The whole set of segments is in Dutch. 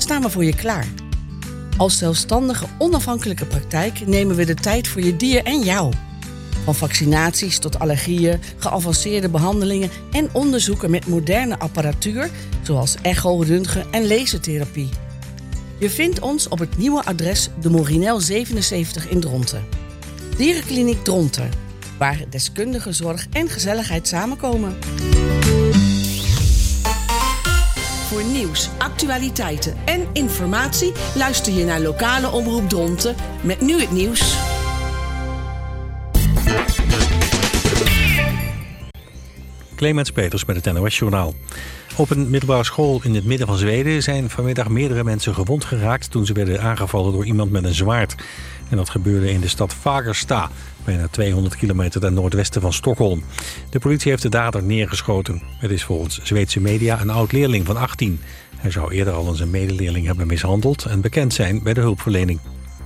staan we voor je klaar. Als zelfstandige, onafhankelijke praktijk nemen we de tijd voor je dier en jou. Van vaccinaties tot allergieën, geavanceerde behandelingen en onderzoeken met moderne apparatuur, zoals echo, röntgen en lasertherapie. Je vindt ons op het nieuwe adres de Morinel 77 in Dronten. Dierenkliniek Dronten, waar deskundige zorg en gezelligheid samenkomen. Voor nieuws, actualiteiten en informatie luister je naar lokale omroep Dronten met nu het nieuws. Clemens Peters met het NOS-journaal. Op een middelbare school in het midden van Zweden zijn vanmiddag meerdere mensen gewond geraakt toen ze werden aangevallen door iemand met een zwaard. En dat gebeurde in de stad Fagersta, bijna 200 kilometer ten noordwesten van Stockholm. De politie heeft de dader neergeschoten. Het is volgens Zweedse media een oud-leerling van 18. Hij zou eerder al eens een medeleerling hebben mishandeld en bekend zijn bij de hulpverlening.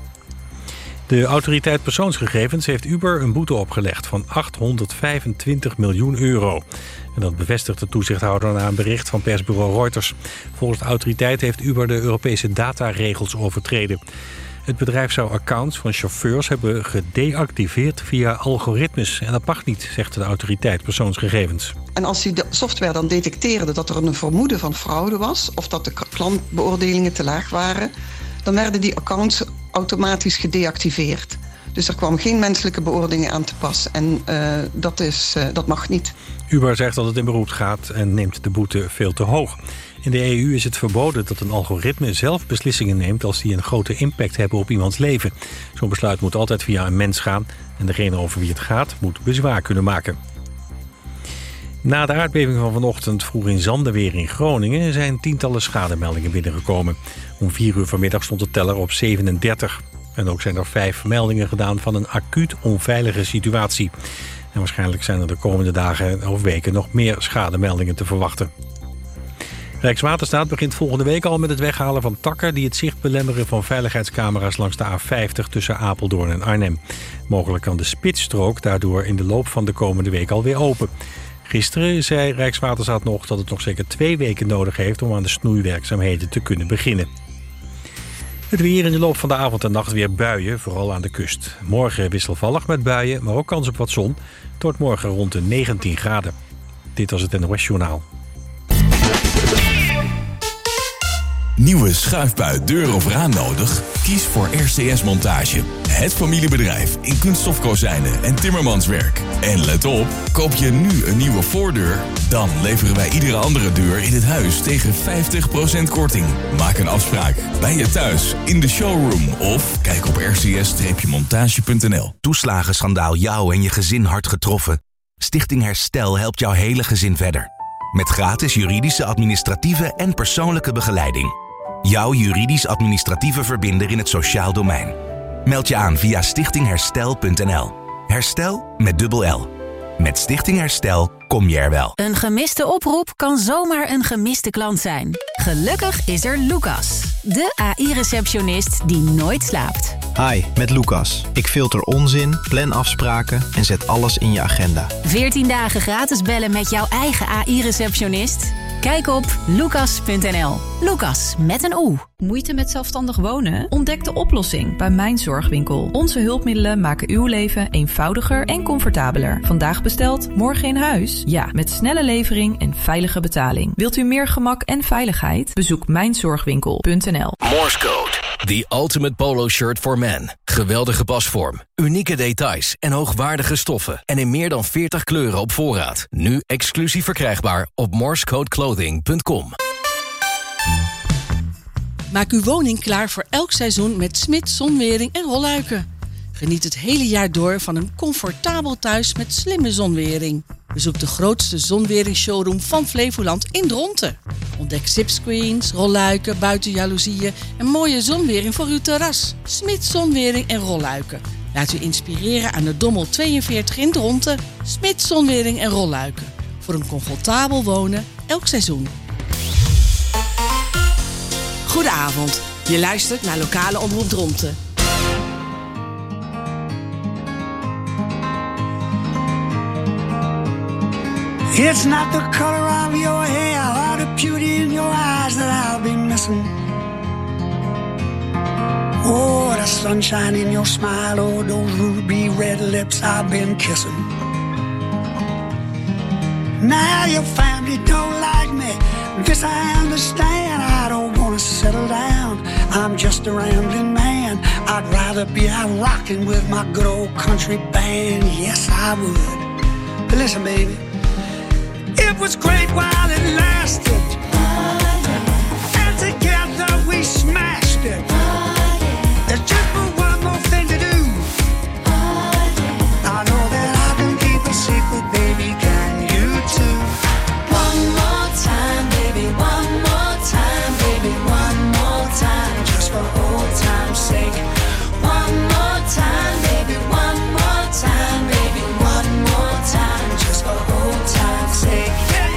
De autoriteit persoonsgegevens heeft Uber een boete opgelegd van 825 miljoen euro. En dat bevestigt de toezichthouder na een bericht van persbureau Reuters. Volgens de autoriteit heeft Uber de Europese dataregels overtreden. Het bedrijf zou accounts van chauffeurs hebben gedeactiveerd via algoritmes. En dat mag niet, zegt de autoriteit persoonsgegevens. En als die software dan detecteerde dat er een vermoeden van fraude was, of dat de klantbeoordelingen te laag waren, dan werden die accounts automatisch gedeactiveerd. Dus er kwam geen menselijke beoordeling aan te pas. En dat mag niet. Uber zegt dat het in beroep gaat en neemt de boete veel te hoog. In de EU is het verboden dat een algoritme zelf beslissingen neemt als die een grote impact hebben op iemands leven. Zo'n besluit moet altijd via een mens gaan en degene over wie het gaat moet bezwaar kunnen maken. Na de aardbeving van vanochtend vroeg in Zandeweer in Groningen zijn tientallen schademeldingen binnengekomen. Om 4 uur vanmiddag stond de teller op 37. En ook zijn er 5 meldingen gedaan van een acuut onveilige situatie. En waarschijnlijk zijn er de komende dagen of weken nog meer schademeldingen te verwachten. Rijkswaterstaat begint volgende week al met het weghalen van takken die het zicht belemmeren van veiligheidscamera's langs de A50 tussen Apeldoorn en Arnhem. Mogelijk kan de spitsstrook daardoor in de loop van de komende week alweer open. Gisteren zei Rijkswaterstaat nog dat het nog zeker 2 weken nodig heeft om aan de snoeiwerkzaamheden te kunnen beginnen. Het weer in de loop van de avond en nacht weer buien, vooral aan de kust. Morgen wisselvallig met buien, maar ook kans op wat zon. Het wordt morgen rond de 19 graden. Dit was het NOS-journaal. Nieuwe schuifbui, deur of raam nodig? Kies voor RCS Montage. Het familiebedrijf in kunststofkozijnen en timmermanswerk. En let op, koop je nu een nieuwe voordeur, dan leveren wij iedere andere deur in het huis tegen 50% korting. Maak een afspraak bij je thuis, in de showroom of kijk op rcs-montage.nl. Toeslagenschandaal jou en je gezin hard getroffen? Stichting Herstel helpt jouw hele gezin verder. Met gratis juridische, administratieve en persoonlijke begeleiding. Jouw juridisch-administratieve verbinder in het sociaal domein. Meld je aan via stichtingherstel.nl. Herstel met dubbel L. Met Stichting Herstel kom je er wel. Een gemiste oproep kan zomaar een gemiste klant zijn. Gelukkig is er Lucas, de AI-receptionist die nooit slaapt. Hi, met Lucas. Ik filter onzin, plan afspraken en zet alles in je agenda. 14 dagen gratis bellen met jouw eigen AI-receptionist? Kijk op lucas.nl. Lucas met een O. Moeite met zelfstandig wonen? Ontdek de oplossing bij Mijn Zorgwinkel. Onze hulpmiddelen maken uw leven eenvoudiger en comfortabeler. Vandaag besteld, morgen in huis? Ja, met snelle levering en veilige betaling. Wilt u meer gemak en veiligheid? Bezoek mijnzorgwinkel.nl. Morse Code. The ultimate polo shirt for men. Geweldige pasvorm, unieke details en hoogwaardige stoffen. En in meer dan 40 kleuren op voorraad. Nu exclusief verkrijgbaar op morsecodeclothing.com. Maak uw woning klaar voor elk seizoen met Smit Zonwering en Rolluiken. Geniet het hele jaar door van een comfortabel thuis met slimme zonwering. Bezoek de grootste zonwering-showroom van Flevoland in Dronten. Ontdek zipscreens, rolluiken, buitenjaloezieën en mooie zonwering voor uw terras. Smit Zonwering en Rolluiken. Laat u inspireren aan de Dommel 42 in Dronten. Smit Zonwering en Rolluiken. Voor een comfortabel wonen elk seizoen. Goedenavond. Je luistert naar Lokale Omroep Dronten. It's not the color of your hair or the beauty in your eyes that I'll be missing. sunshine in your smile, oh, those ruby red lips I've been kissing. Now your family don't like me, this I understand. I don't wanna settle down, I'm just a rambling man. I'd rather be out rocking with my good old country band. Yes, I would. But listen, baby, it was great while it lasted, and together we smashed it. There's just one more thing to do. I know that I can keep a secret, baby, can you too? One more time, baby, one more time, baby, one more time, just for old time's sake. One more time, baby, one more time, baby, one more time, just for old time's sake.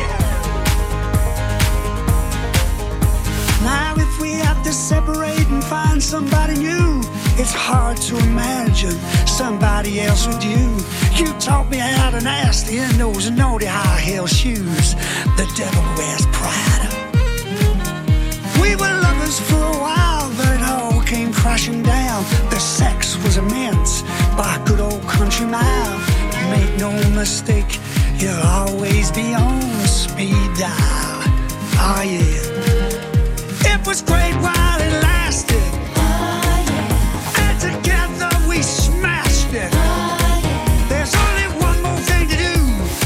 Now if we have to separate and find somebody new, it's hard to imagine somebody else with you. You taught me how to nasty in those naughty high heel shoes the devil wears Prada. We were lovers for a while, but it all came crashing down. The sex was immense by a good old country mile. Make no mistake, you'll always be on speed dial. Oh yeah, it was great while it lasted, and together we smashed it. There's only one more thing to do.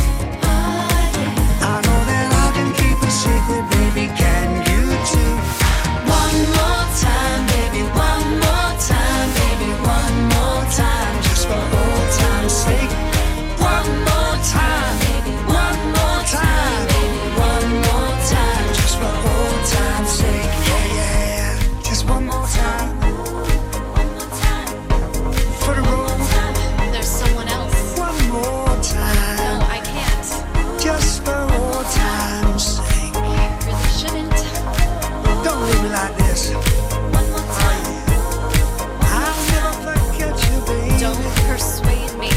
I know that I can keep a secret, baby, can you too? One more time, baby, one more time, baby, one more time, just for old time's sake. One more time, Baby, one more time, baby, one more time, just for old time's sake. yeah, yeah, just one more time. One more time, For the road, there's someone else. one more time, No, I can't. just for old time's sake. Really shouldn't. Don't leave me like this. One more time. I'll never forget you, baby. Don't persuade me.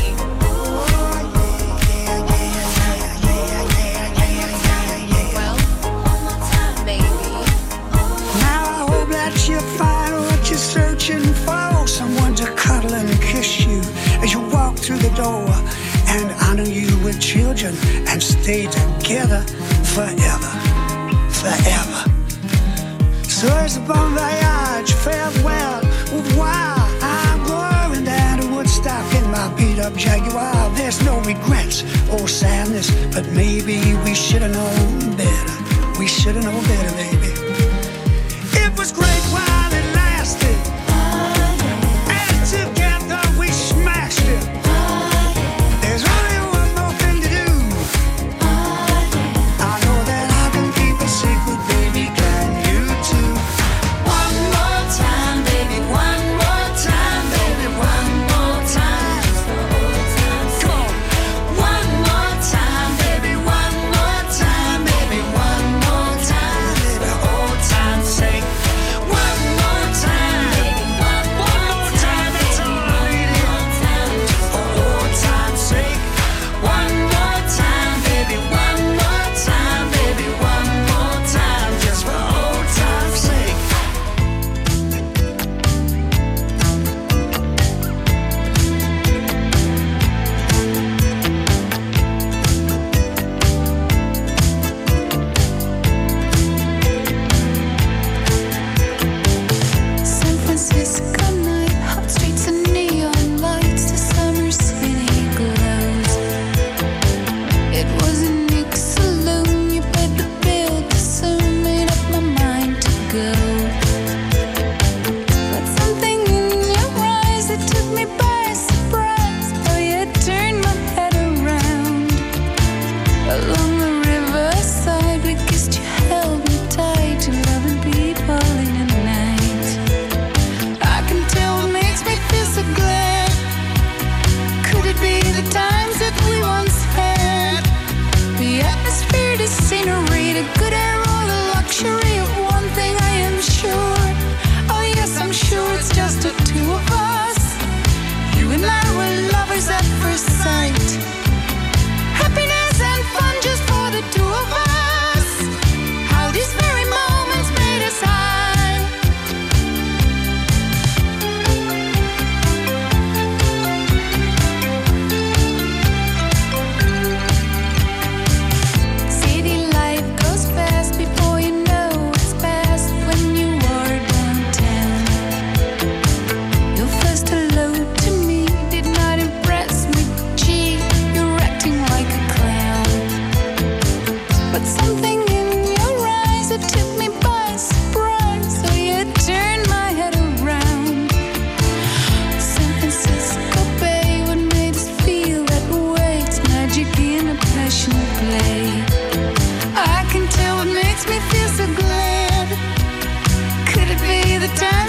Well, one more time, baby. Now I hope that you find what you're searching for. Someone to cuddle and kiss you as you walk through the door, and honor you with children and stay together forever, forever. So it's a bon voyage, farewell, au revoir. I'm going down to Woodstock in my beat-up Jaguar. There's no regrets or sadness, but maybe we should have known better. We should have known better, baby. It was great while it lasted, and together we smashed it. There's only one more thing to do. I know that I can keep a secret, baby, can you too? One more time, baby, one more time, baby, one more time, just for old time's sake. One more time, baby, one more time, baby, one more time, just for old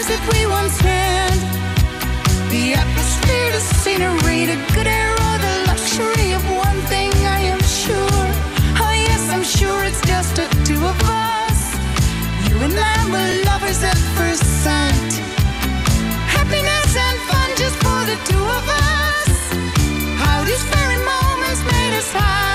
that we once had. The atmosphere, the scenery, the good air, or the luxury of one thing I am sure. Oh yes, I'm sure it's just the two of us. You and I were lovers at first sight. Happiness and fun just for the two of us. How these very moments made us high.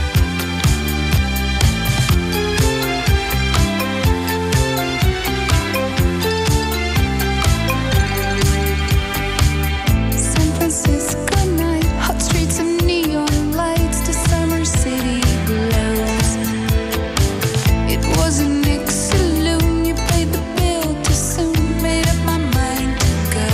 San Francisco night, hot streets and neon lights, the summer city glows. It was a Nick saloon, you paid the bill too soon, made up my mind to go.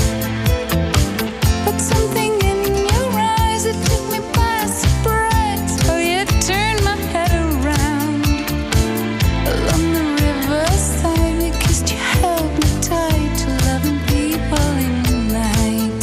But something in your eyes, it took me by surprise. Oh, you turned my head around. Along the riverside, we kissed, you held me tight, to loving people in the night.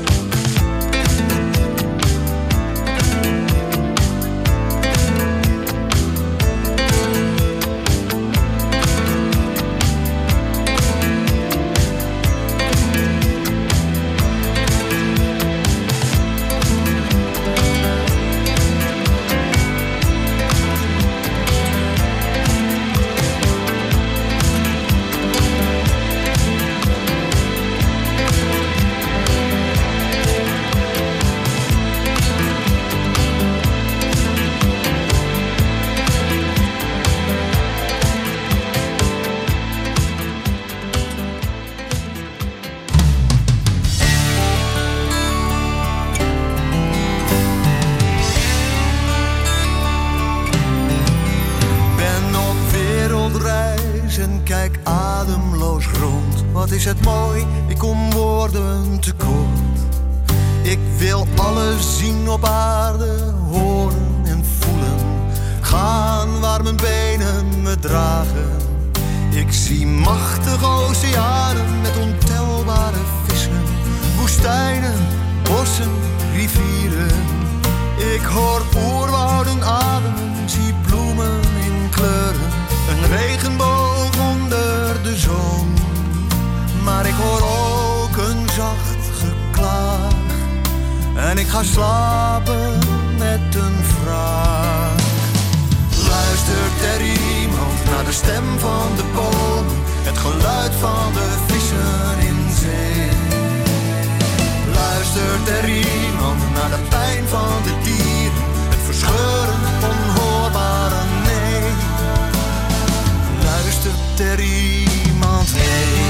Ben op wereldreis en kijk ademloos rond. Wat is het mooi, ik kom woorden tekort. Ik wil alles zien op aarde, horen en voelen. Gaan waar mijn benen me dragen. Ik zie machtige oceanen met ontelbare vissen. Woestijnen, bossen, rivieren. Ik hoor oerwouden ademen, zie bloemen in kleuren. Een regenboog onder de zon. Maar ik hoor ook een zacht geklaag. En ik ga slapen met een vraag. Luistert er iemand naar de stem van de bomen? Het geluid van de vissen in zee. Luistert er iemand naar de pijn van de dieren? Het verscheurend onhoorbare nee. Luistert er iemand nee?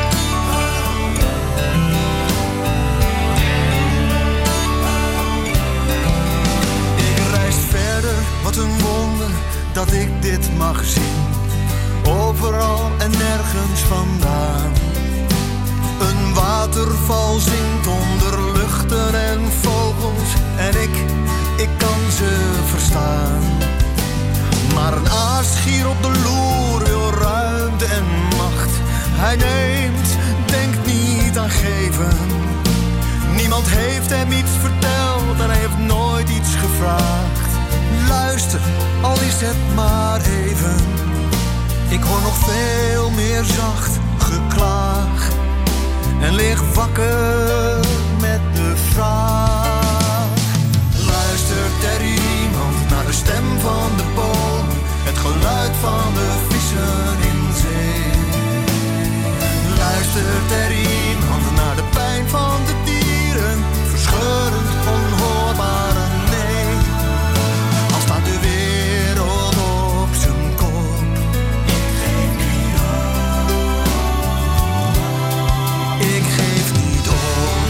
Ik reis verder, wat een wonder dat ik dit mag zien. Overal en nergens vandaan. Een waterval zingt onder luchten en vogels. En ik kan ze verstaan. Maar een aasgier op de loer wil ruimte en macht. Hij neemt, denkt niet aan geven. Niemand heeft hem iets verteld en hij heeft nooit iets gevraagd. Luister, al is het maar even. Ik hoor nog veel meer zacht geklaag. En lig wakker met de vraag. Luistert er iemand naar de stem van de bomen? Het geluid van de vissen in zee. Luistert er iemand naar de pijn van de dieren? Verscheurend onhoorbare nee. Al staat de wereld op zijn kop. Ik geef niet op. Ik geef niet op.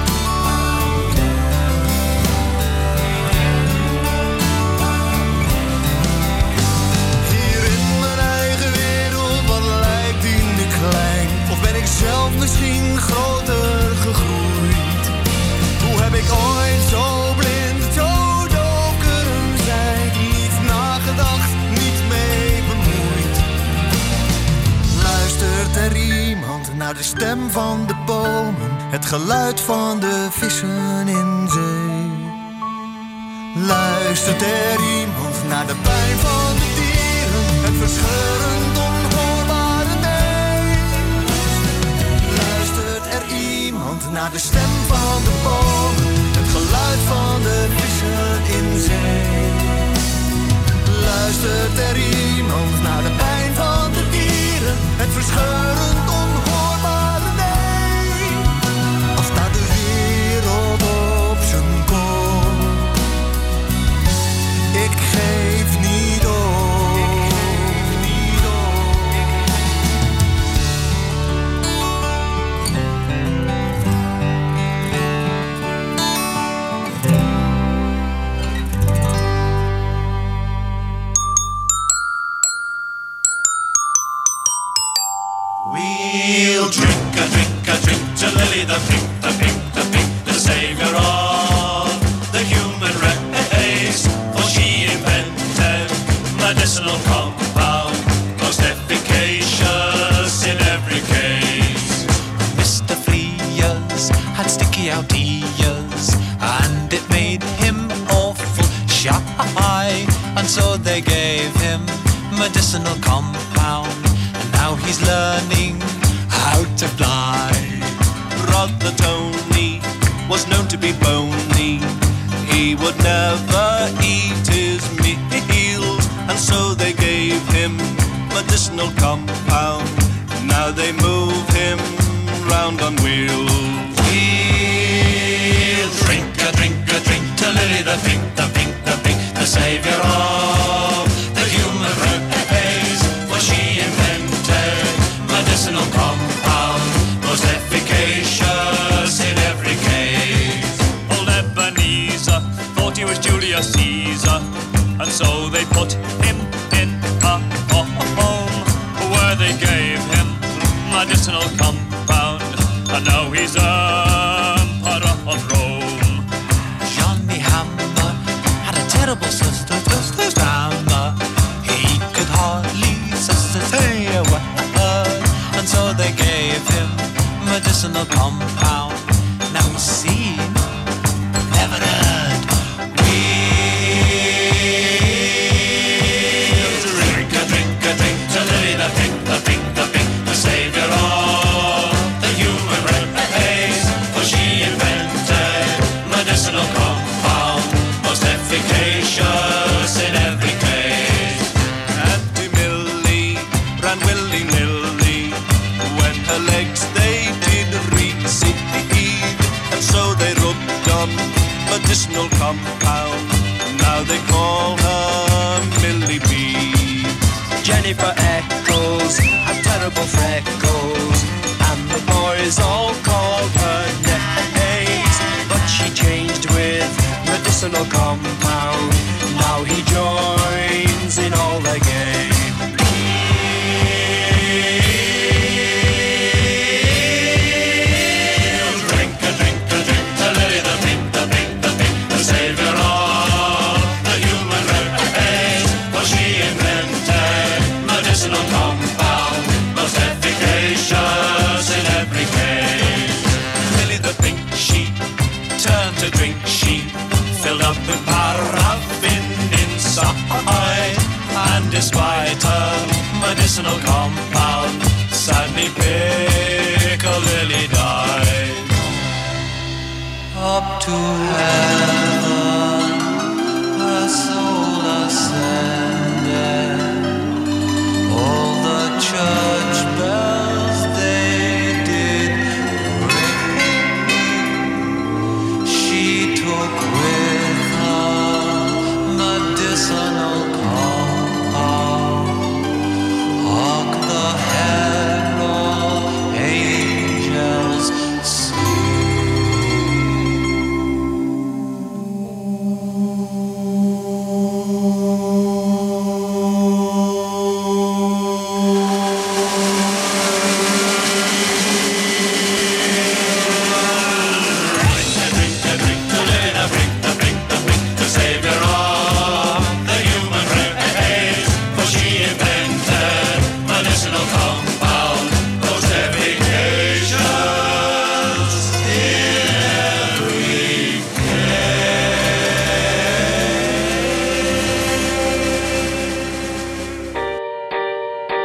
Hier in mijn eigen wereld, wat lijkt die nu klein? Of ben ik zelf misschien groter gegroeid? Hoe heb ik ooit zo blind, zo doof kunnen zijn? Niet nagedacht, niet mee bemoeid. Luistert er iemand naar de stem van de bomen? Het geluid van de vissen in zee. Luistert er iemand naar de pijn van de dieren? Het verscheurend onhoorbare nee. naar de stem van de bomen, het geluid van de vissen in zee. Luistert er iemand naar de pijn van de dieren, het verscheurend onhoorbare nee? Als staat de wereld op zijn kop, ik geef niet op. We'll drink a drink to Lily the pink, the pink, the pink, the savior of the human race. For she invented medicinal compound, most efficacious in every case. Mr. Frears had sticky out ears, and it made him awful shy, and so they gave him medicinal compound. Now he's learning how to fly. Brother Tony was known to be bony. He would never eat his meals, and so they gave him medicinal compound. Now they move him round on wheels. We'll drink a drink to Lily the pink, the pink, the pink, the savior of the human race. For she invented medicinal compound, most efficacious in every case. Old Ebenezer thought he was Julius Caesar, and so they put him in a home where they gave him medicinal compound, and now he's Emperor of Rome. Johnny Hammer had a terrible sister, Twisted Hammer. He could hardly say a word, and so they gave him medicinal compound. Now he's seen, never heard. We'll drink a drink to Lily the pink, the pink, the pink, the savior of the human race. For she invented medicinal compound, most efficacious in every case. Auntie Millie ran willy-nilly when her legs they did recede, and so they rubbed on medicinal compound. Now they call her Millie B. Jennifer Eccles had terrible freckles, and the boys all called her names. But she changed with medicinal compound. Now he joins in all the game. With paraffin inside, and despite her medicinal compound, sadly Piccadilly died. Up to heaven, her soul ascended. All the church bells they did ring. She took with medicinal compound. Hark the herald angels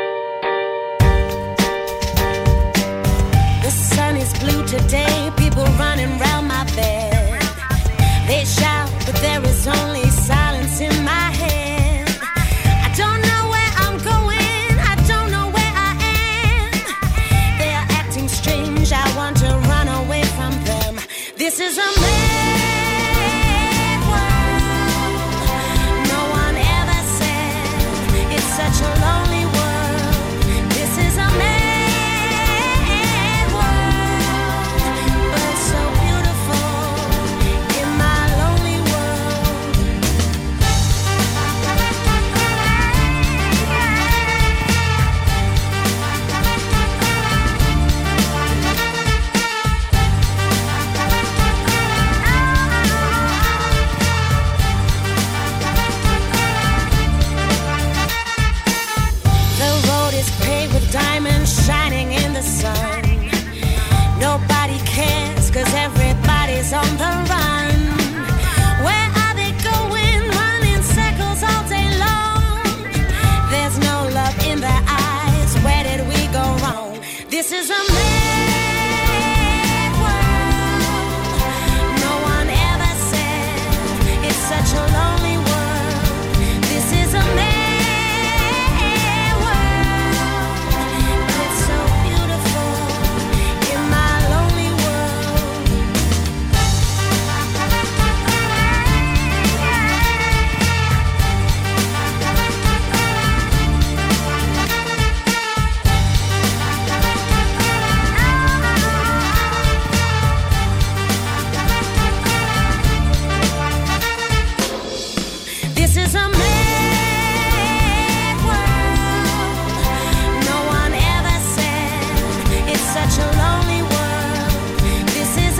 today, people running round my bed. They shout, but there is only silence in my head. I don't know where I'm going, I don't know where I am. They are acting strange, I want to run away from them. This is a mad world. No one ever said it's such a lonely world. This is a mad world, but so beautiful in my lonely world. The road is paved with diamonds shining in the sun. Nobody cares, 'cause everybody's on the run. Where are they going? Running circles all day long. There's no love in their eyes. Where did we go wrong? This is a mad world. No one ever said it's such a lonely world. This is a mad world, but it's so beautiful in my lonely world. This is a mad world. No one ever said it's such a lonely world. This is a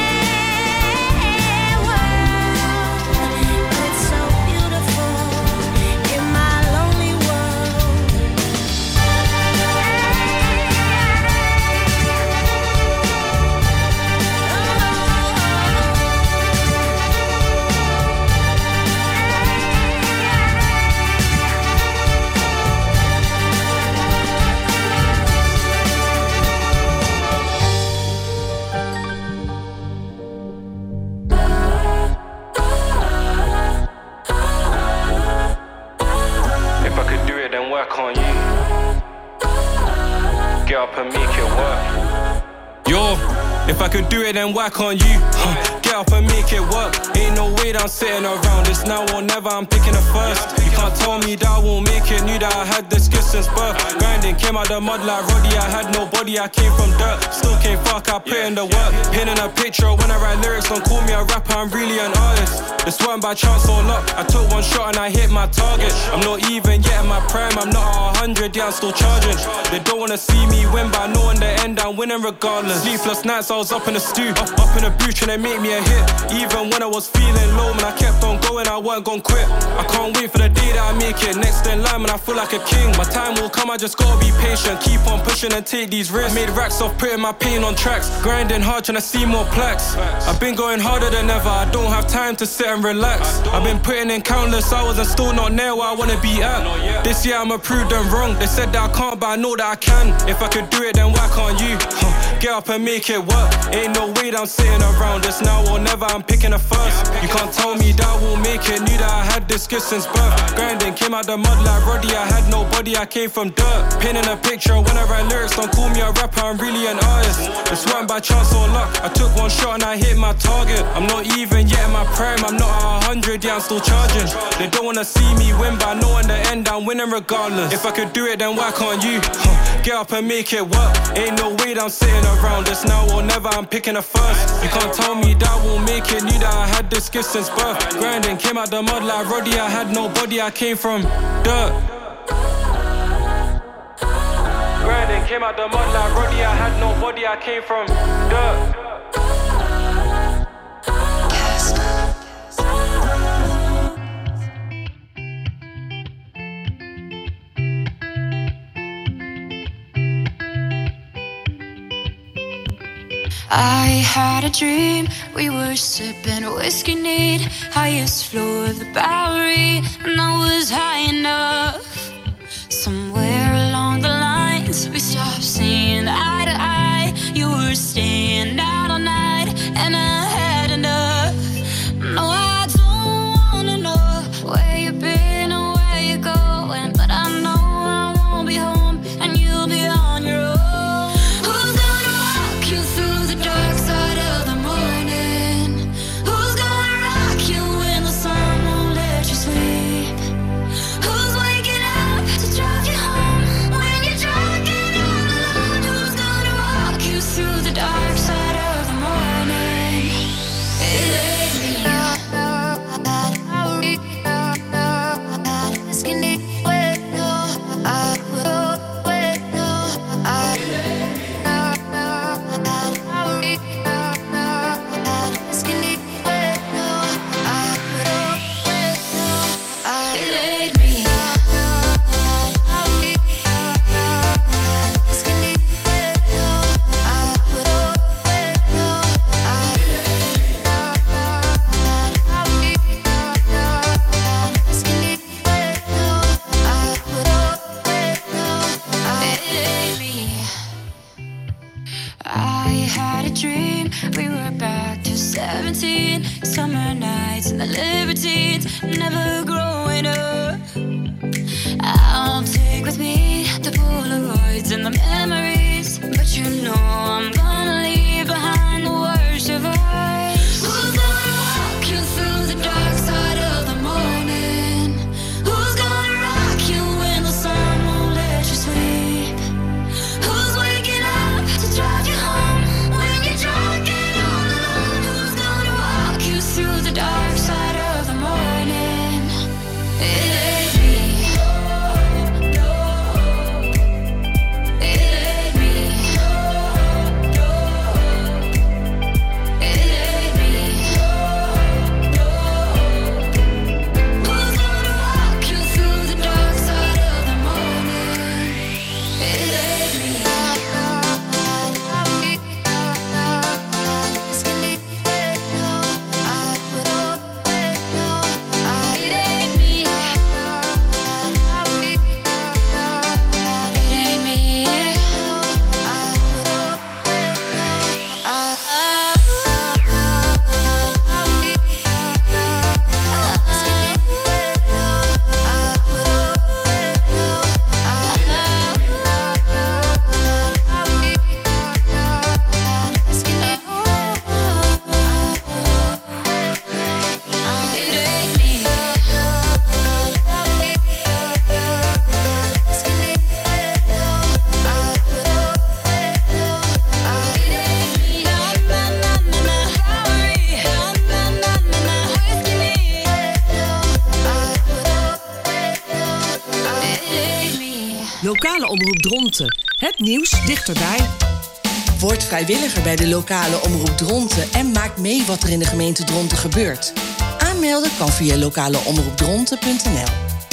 mad world, but it's so beautiful in my lonely world. If I could do it, then work on you. Get up and make it work. Yo, if I could do it, then work on you. Get up and make it work. Ain't no way that I'm sitting around. It's now or never, I'm picking it first. You can't tell me that I won't make it. Knew that I had this skill since birth. Grinding, came out the mud like Roddy. I had no body, I came from dirt. Still came fuck, I put in the work. Pinning a picture when I write lyrics. Don't call me a rapper, I'm really an artist. This weren't by chance or luck. I took one shot and I hit my target. I'm not even yet in my prime, I'm not at 100, yeah, I'm still charging. They don't wanna see me win, but I know in the end I'm winning regardless. Sleepless nights, I was up in the stew, up in the booth trying to make me a hit. Even when I was feeling low, man, I kept on going, I weren't gon' quit. I can't wait for the day that I make it. Next in line, man, I feel like a king. My time will come, I just gotta be patient. Keep on pushing and take these risks. I made racks off putting my pain on tracks. Grinding hard, trying to see more plaques. I've been going harder than ever, I don't have time to sit and relax. I've been putting in countless hours and still not near where I wanna be at. This year I'ma prove them wrong. They said that I can't, but I know that I can. If I could do it, then why can't you? Get up and make it work. Ain't no way that I'm sitting around. It's now or never, I'm picking a first. You can't tell me that I won't make it. Knew that I had this skill since birth. Grinding, came out the mud like Roddy. I had no body, I came from dirt. Pinning a picture when I write lyrics. Don't call me a rapper, I'm really an artist. This weren't by chance or luck. I took one shot and I hit my target. I'm not even yet in my prime, I'm not at 100, yeah, I'm still charging. They don't wanna see me win, but I know in the end I'm winning regardless. If I could do it, then why can't you? Get up and make it work. Ain't no way that I'm sitting around. It's now or never, I'm picking a first. You can't tell me that I won't make it. Knew that I had this skill since birth. Grinding, came out the mud like Roddy. I had no body, I came from dirt. Grinding, came out the mud like Roddy. I had no body, I came from dirt. I had a dream, we were sipping whiskey neat, highest floor of the Bowery, and I was high enough. Somewhere along the lines, we stopped seeing eye to eye. You were staying out all night, I had a dream, we were back to 17. Summer nights and the libertines, never growing up. I'll take with me the Polaroids and the memories, but you know I'm gonna leave behind the worst of us. Who's gonna walk you through the dark side of the morning? Who's gonna rock you when the sun won't let you sleep? Who's waking up to drive you home when you're drunk and all alone? Who's gonna walk you through the dark side of the morning? It ain't me. Lokale omroep Dronten. Het nieuws dichterbij. Word vrijwilliger bij de lokale omroep Dronten en maak mee wat er in de gemeente Dronten gebeurt. Aanmelden kan via lokaleomroepdronten.nl.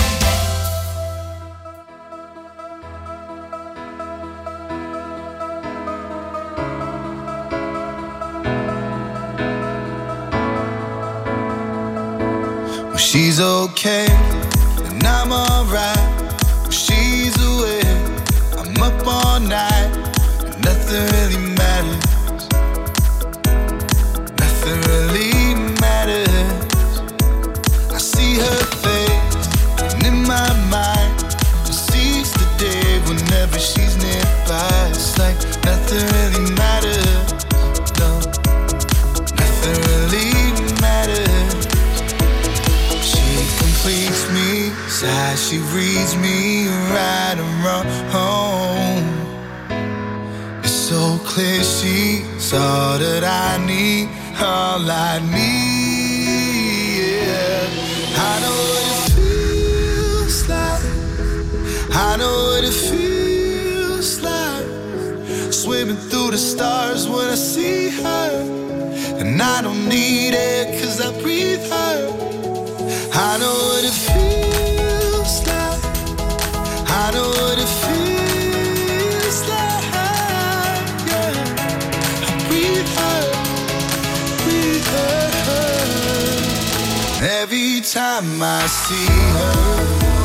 Well, she's okay, and I'm alright. Well, she's away, I'm up all night, and nothing really matters. Nothing really matters. I see her face, and in my mind, I seize the day whenever she's nearby. It's like nothing really matters. No, nothing really matters. She completes me, sighs, she reads me right and wrong. It's so clear she's all that I need, all I need. Yeah. I know what it feels like. I know what it feels like. Swimming through the stars when I see her, and I don't need it 'cause I breathe her. I know what it feels like. I know what it feels like. Yeah, I breathe her, breathe her. Every time I see her,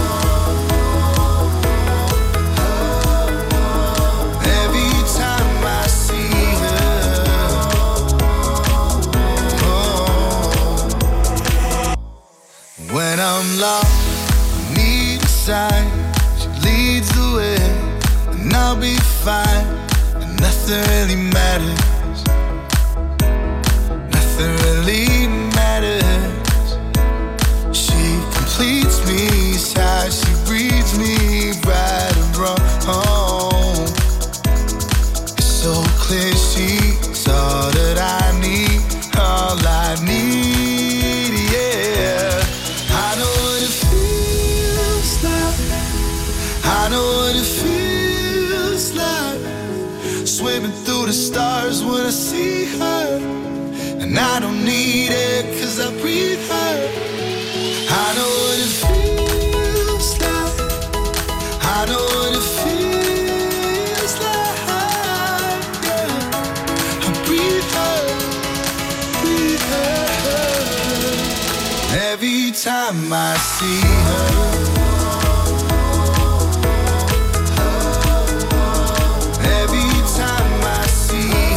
every time I see her, oh. When I'm lost, need a sign. She leads the way, and I'll be fine. And nothing really matters. Nothing really matters. She completes me, sighs, she breathes me right and wrong. It's so clear she's all that I need, all I need, yeah. I know what it feels like. I know what it feels like. Swimming through the stars when I see her, and I don't need it 'cause I breathe her. I know what it feels like. I know what it feels like. Yeah, I breathe her, breathe her. Every time I see her, every time I see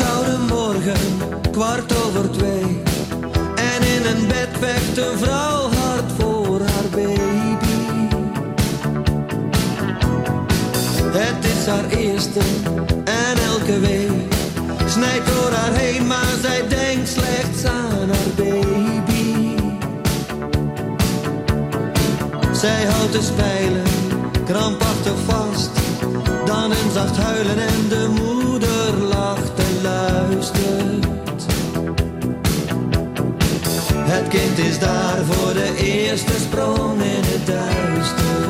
koude morgen, 2:15. En in een bed vecht een vrouw hard voor haar baby. Het is haar eerste en elke week snijdt door haar heen, maar zij denkt slechts aan haar baby. Zij houdt de spijlen krampachtig vast, dan een zacht huilen en de moeder lacht en luistert. Het kind is daar voor de eerste sprong in het duister.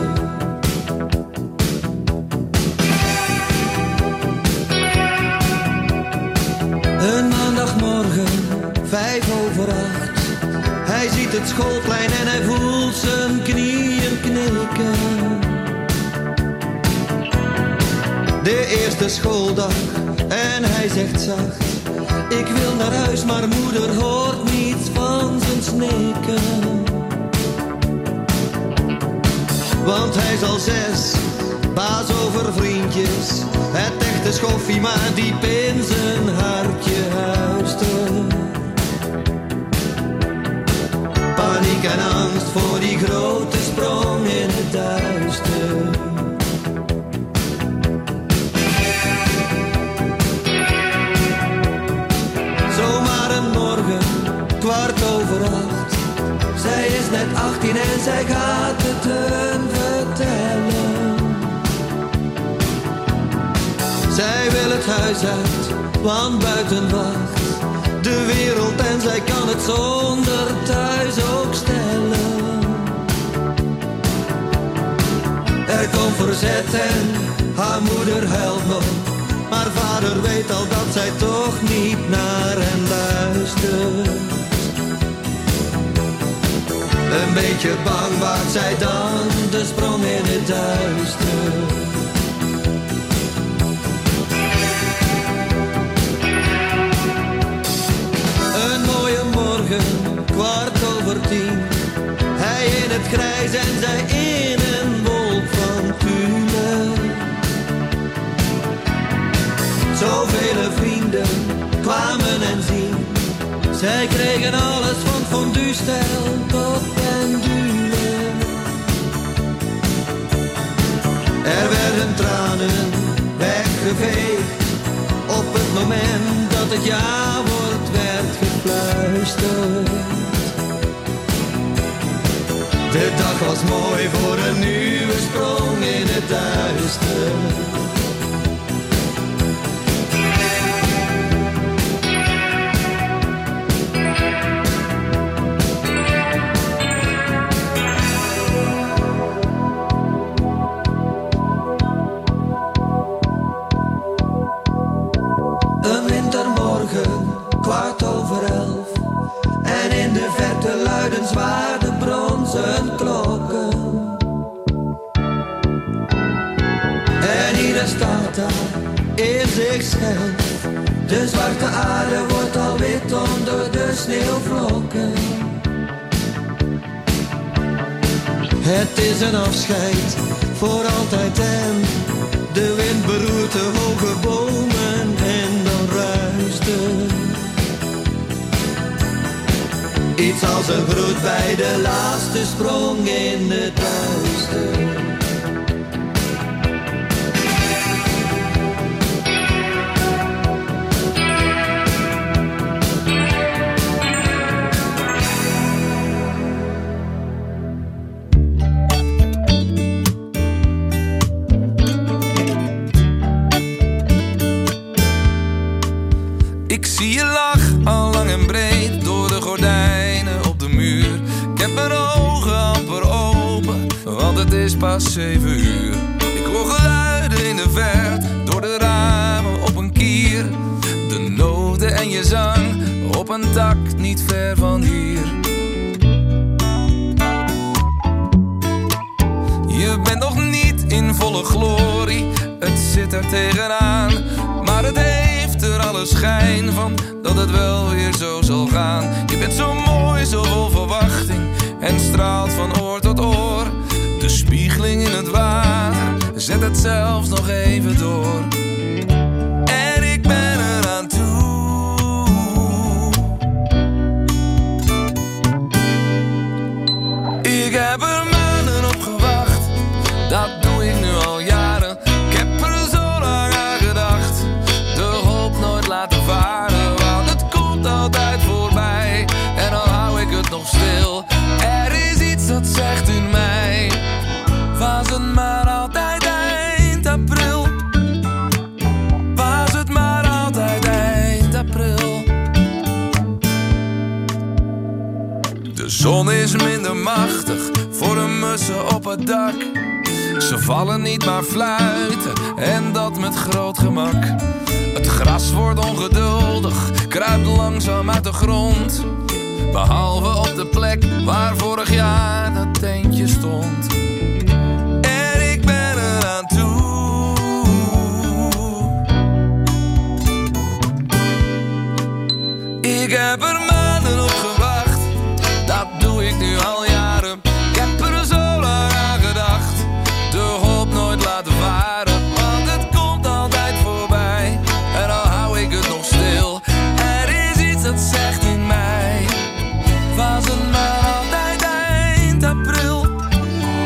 Een maandagmorgen, 7:05. Hij ziet het schoolplein en hij voelt zijn knieën knikken. De eerste schooldag en hij zegt zacht: ik wil naar huis, maar moeder hoort niets van zijn snikken. Want hij is al 6, baas over vriendjes. Het echte schoffie, maar diep in zijn hartje huist er. Paniek en angst voor die grote sprong in het duister. Zomaar een morgen, 7:15. Zij is net 18 en zij gaat het hun vertellen. Zij wil het huis uit, want buiten wacht de wereld en zij kan het zonder thuis ook stellen. Er komt verzet en haar moeder huilt nog, maar vader weet al dat zij toch niet naar hen luistert. Een beetje bang waagt zij dan de sprong in het duister. Een mooie morgen, 9:15. Hij in het grijs en zij in een wolk van tulle. Zoveel vrienden kwamen en zien. Zij kregen alles van fondue-stijl tot pendule. Er werden tranen weggeveegd. Op het moment dat het ja-woord werd gefluisterd. De dag was mooi voor een nieuwe sprong in het duister. Een wintermorgen, 11:15. En in de verte luiden zwaar de bronzen klokken. En ieder staat daar in zichzelf. De zwarte aarde wordt al wit onder de sneeuwvlokken. Het is een afscheid voor altijd en de wind beroert de hoge bomen en dan ruist het. Iets als een groet bij de laatste sprong in het duister. Ik zie je lach al lang en breed door de gordijnen op de muur. Ik heb mijn ogen amper open, want het is pas 7 uur. Ik hoor geluiden in de verte, door de ramen op een kier. De noten en je zang op een tak niet ver van hier. Je bent nog niet in volle glorie, het zit er tegenaan. Maar het heeft er alle schijn van dat het wel weer zo zal gaan. Je bent zo mooi, zo vol verwachting en straalt van oor tot oor. De spiegeling in het water zet het zelfs nog even door. En ik ben eraan toe komt altijd voorbij. En al hou ik het nog stil, er is iets dat zegt in mij. Was het maar altijd eind april. Was het maar altijd eind april. De zon is minder machtig voor de mussen op het dak. Ze vallen niet maar fluiten en dat met groot gemak. Het gras wordt ongeduldig, kruipt langzaam uit de grond. Behalve op de plek waar vorig jaar dat tentje stond. En ik ben eraan toe. Ik heb er maanden op gewacht, dat doe ik nu al jaren. Ik heb er zo lang aan gedacht, de hoop nooit laten varen. Want het komt altijd voorbij, en al hou ik het nog stil. Er is iets dat zegt in mij. Was het maar altijd eind april.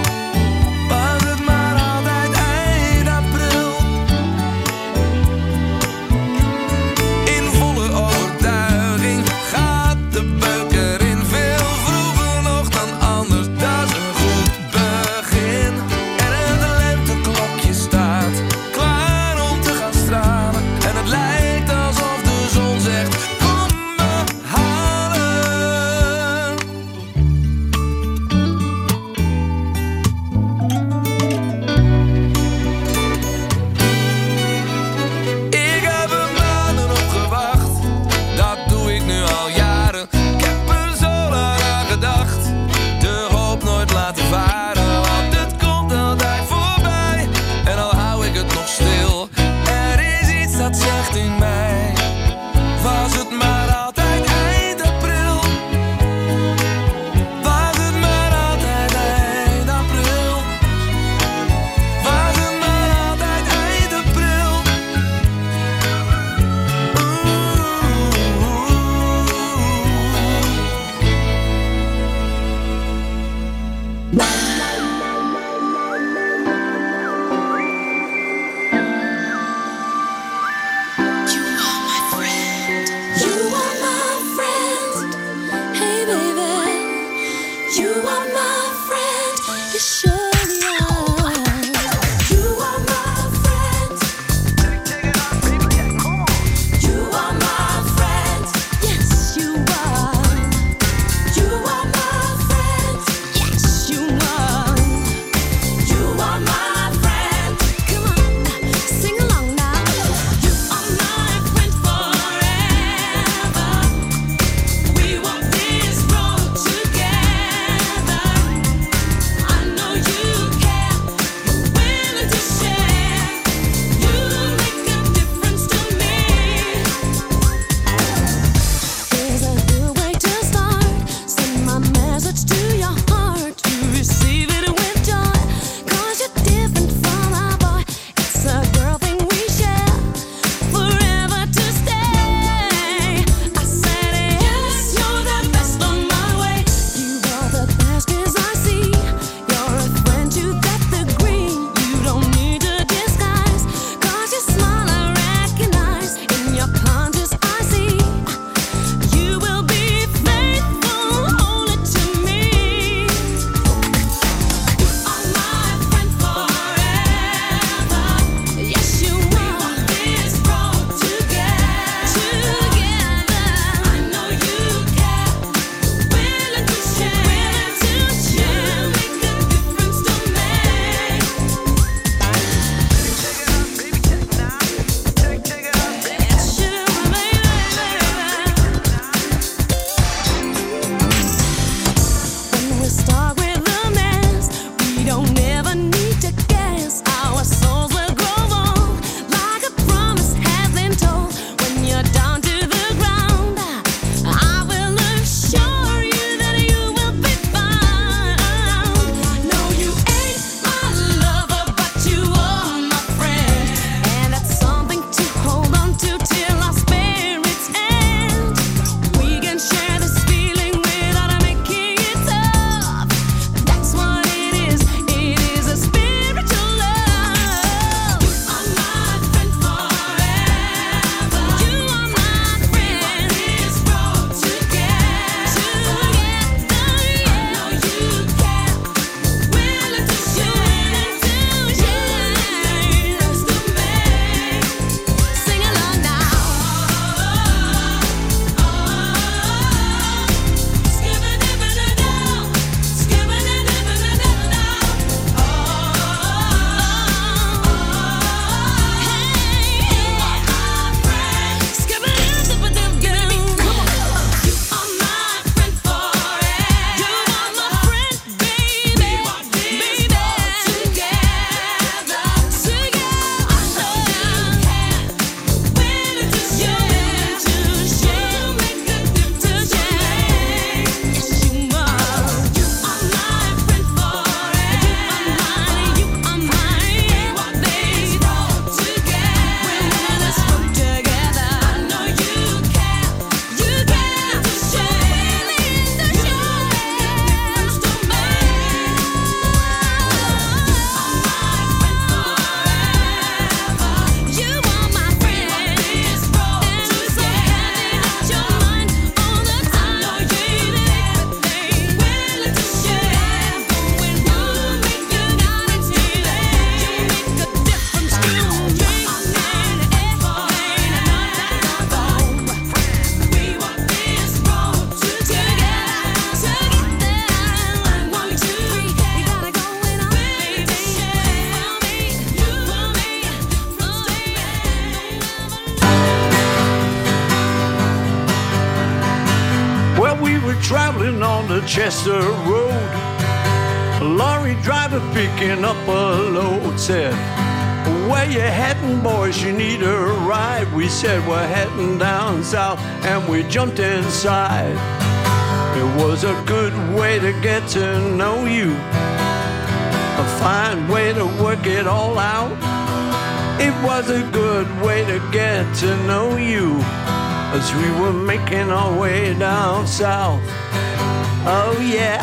were traveling on the Chester Road. A lorry driver picking up a load said, "Where you heading, boys? You need a ride." We said, "We're heading down south," and we jumped inside. It was a good way to get to know you, a fine way to work it all out. It was a good way to get to know you as we were making our way down south. Oh yeah,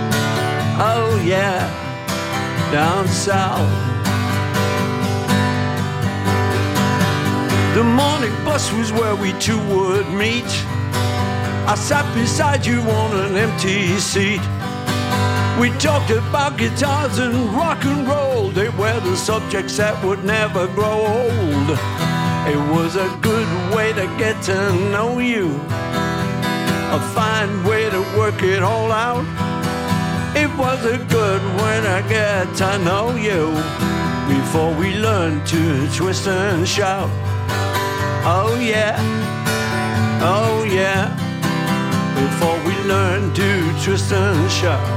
down south. The morning bus was where we two would meet. I sat beside you on an empty seat. We talked about guitars and rock and roll. They were the subjects that would never grow old. It was a good way to get to know you, a fine way to work it all out. It was a good way to get to know you before we learned to twist and shout. Oh yeah, before we learned to twist and shout.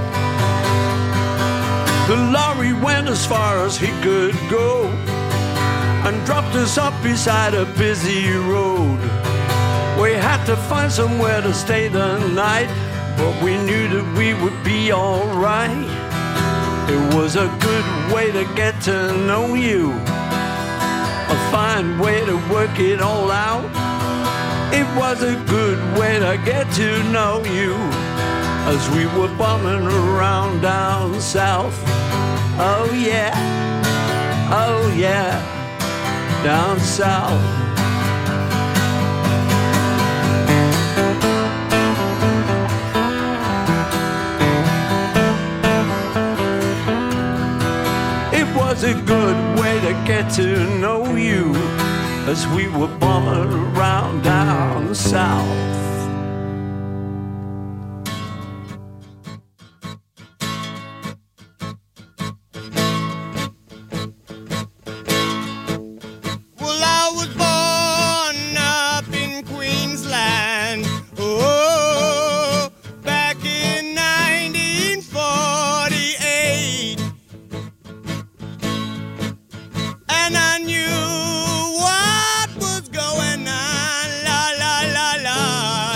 The lorry went as far as he could go and dropped us up beside a busy road. We had to find somewhere to stay the night, but we knew that we would be alright. It was a good way to get to know you, a fine way to work it all out. It was a good way to get to know you as we were bumming around down south. Oh yeah, down south. It was a good way to get to know you as we were bumming around down south. La la la la.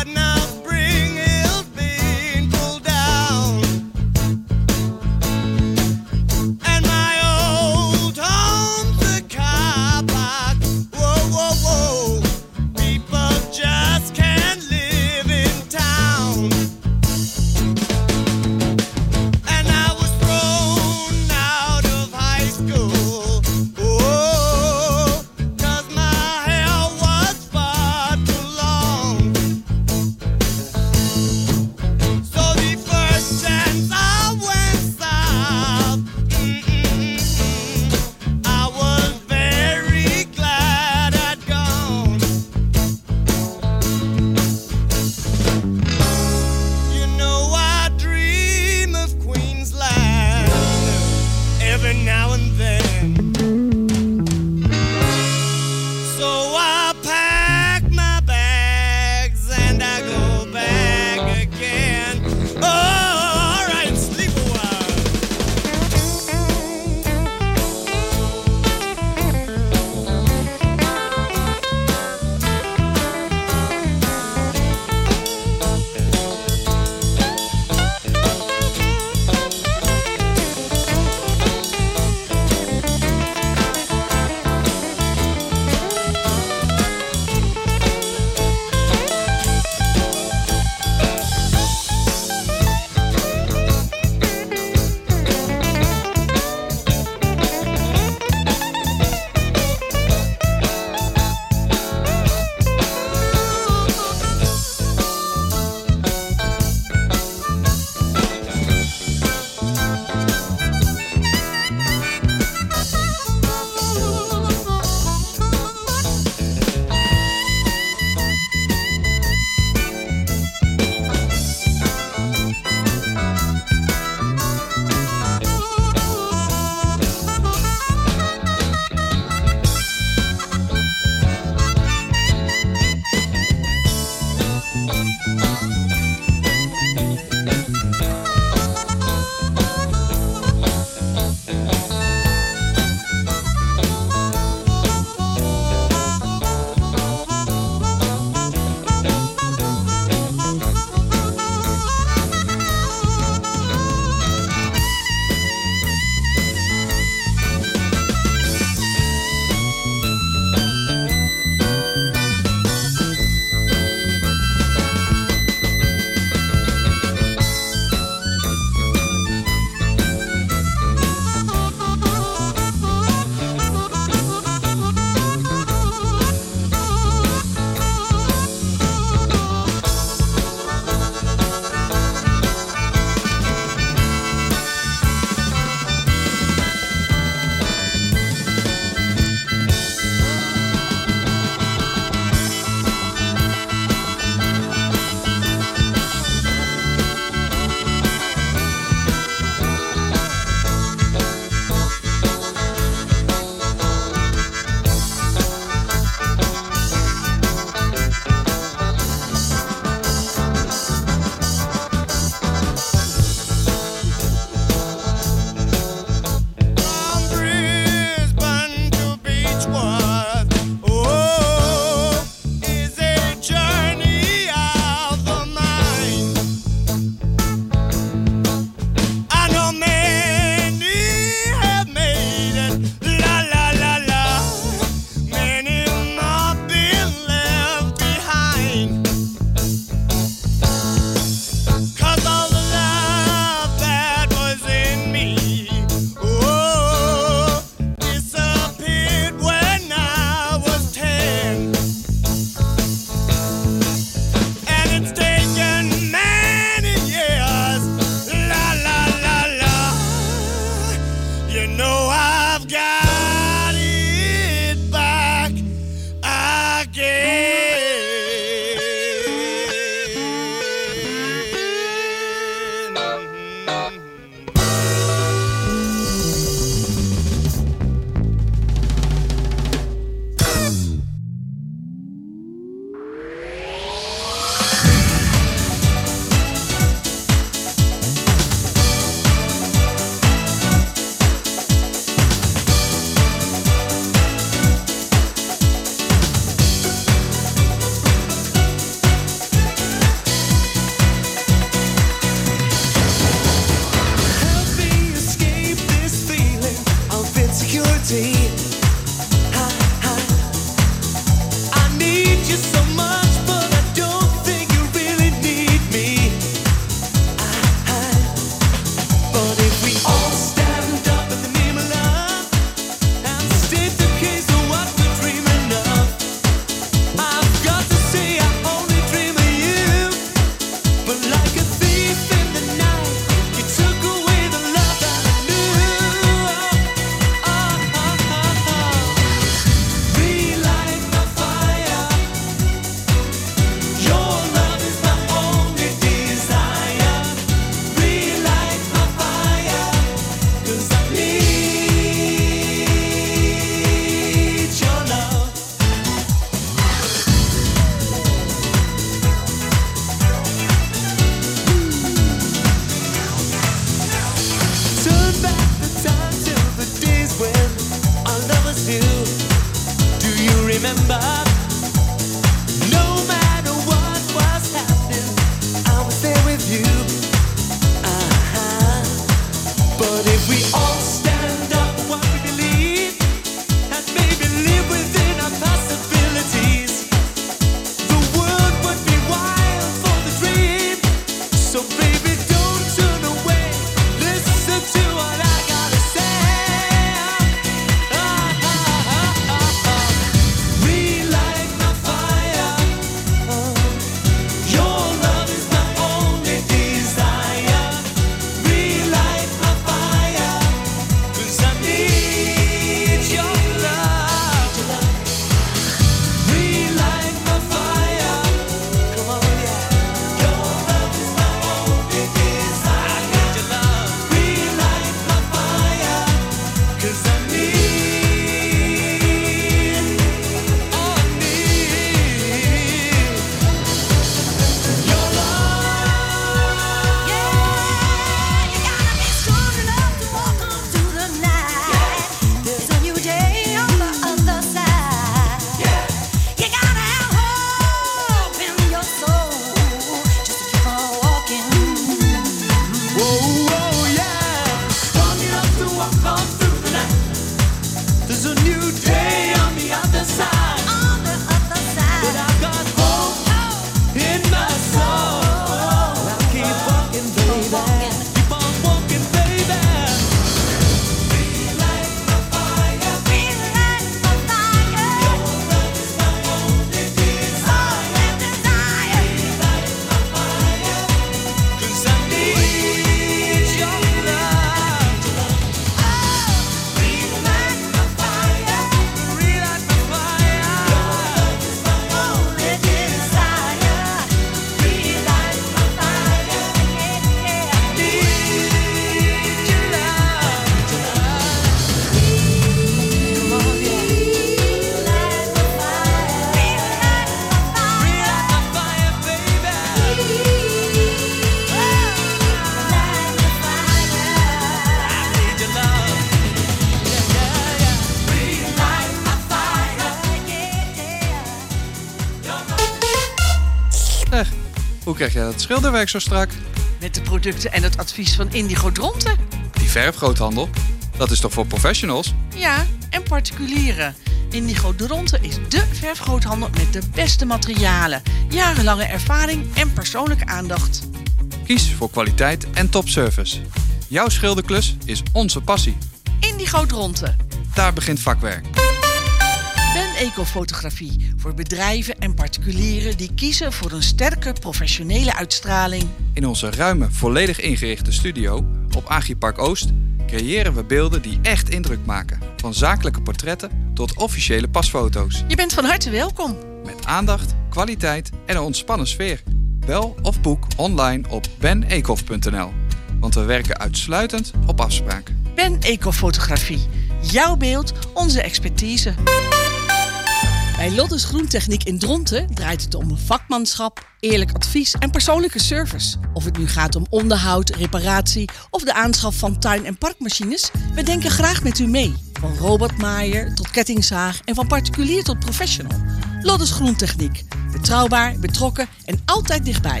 Zeg, hoe krijg jij dat schilderwerk zo strak? Met de producten en het advies van Indigo Dronten. Die verfgroothandel, dat is toch voor professionals? Ja, en particulieren. Indigo Dronten is dé verfgroothandel met de beste materialen, jarenlange ervaring en persoonlijke aandacht. Kies voor kwaliteit en topservice. Jouw schilderklus is onze passie. Indigo Dronten. Daar begint vakwerk. Ben Ecofotografie voor bedrijven en particulieren die kiezen voor een sterke professionele uitstraling. In onze ruime, volledig ingerichte studio op Agripark Oost creëren we beelden die echt indruk maken. Van zakelijke portretten tot officiële pasfoto's. Je bent van harte welkom. Met aandacht, kwaliteit en een ontspannen sfeer. Bel of boek online op benecof.nl. Want we werken uitsluitend op afspraak. Ben Ecofotografie. Jouw beeld, onze expertise. Bij Loddes Groentechniek in Dronten draait het om vakmanschap, eerlijk advies en persoonlijke service. Of het nu gaat om onderhoud, reparatie of de aanschaf van tuin- en parkmachines, we denken graag met u mee. Van robotmaaier tot kettingzaag en van particulier tot professional. Loddes Groentechniek. Betrouwbaar, betrokken en altijd dichtbij.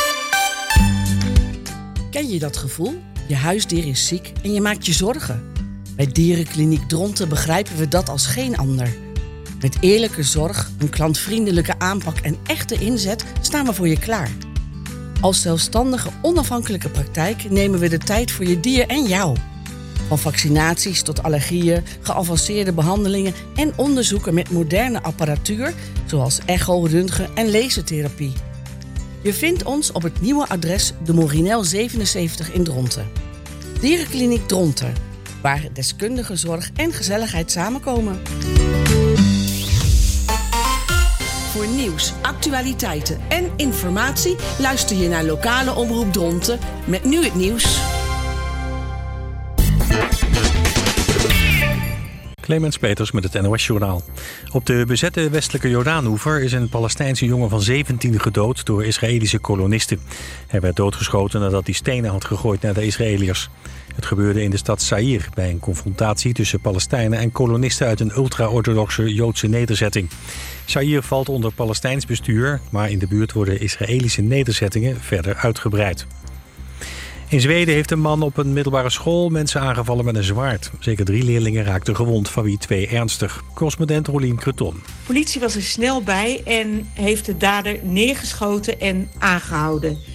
Ken je dat gevoel? Je huisdier is ziek en je maakt je zorgen. Bij Dierenkliniek Dronten begrijpen we dat als geen ander. Met eerlijke zorg, een klantvriendelijke aanpak en echte inzet staan we voor je klaar. Als zelfstandige, onafhankelijke praktijk nemen we de tijd voor je dier en jou. Van vaccinaties tot allergieën, geavanceerde behandelingen en onderzoeken met moderne apparatuur, zoals echo, röntgen en lasertherapie. Je vindt ons op het nieuwe adres de Morinel 77 in Dronten. Dierenkliniek Dronten, waar deskundige zorg en gezelligheid samenkomen. Voor nieuws, actualiteiten en informatie luister je naar lokale omroep Dronten met nu het nieuws. Clemens Peters met het NOS-journaal. Op de bezette westelijke Jordaanoever is een Palestijnse jongen van 17 gedood door Israëlische kolonisten. Hij werd doodgeschoten nadat hij stenen had gegooid naar de Israëliërs. Het gebeurde in de stad Zaïr bij een confrontatie tussen Palestijnen en kolonisten uit een ultra-orthodoxe Joodse nederzetting. Zaïr valt onder Palestijns bestuur, maar in de buurt worden Israëlische nederzettingen verder uitgebreid. In Zweden heeft een man op een middelbare school mensen aangevallen met een zwaard. Zeker 3 leerlingen raakten gewond, van wie 2 ernstig. Correspondent Rolien Creton. Politie was er snel bij en heeft de dader neergeschoten en aangehouden.